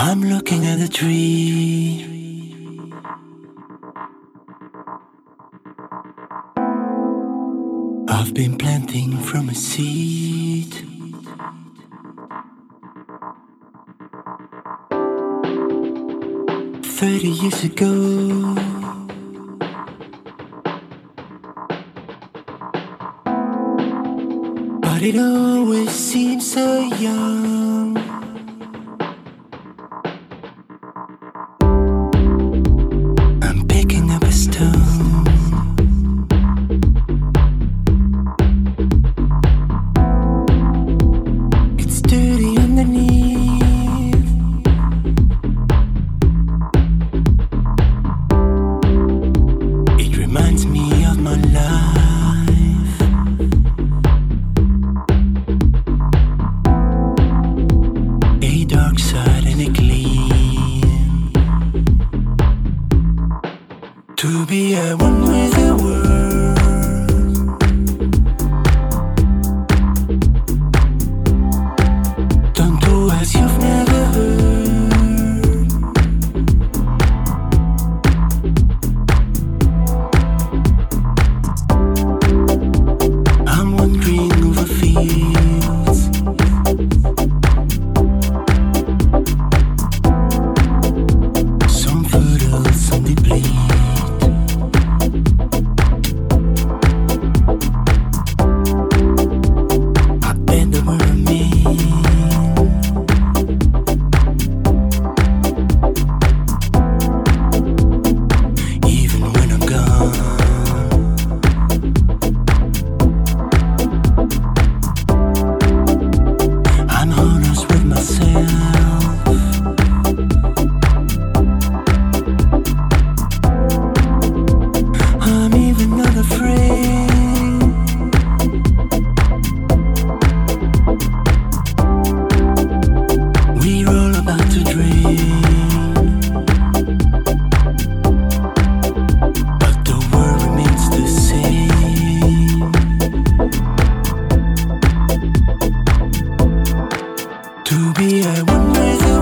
I'm looking at the tree. I've been planting from a seed. "30 years ago, but it always seems so young. I'm picking up a stone. It's dirty underneath. It reminds me of my life. A dark side and a gleam. To be at one with the world. Don't do as you've never heard. I'm wandering over fields. Some fertile, some deplete. I bet there were a mean. Even when I'm gone, I'm honest with myself. I'm even not afraid. We're all about to dream, but the world remains the same. To be at one with the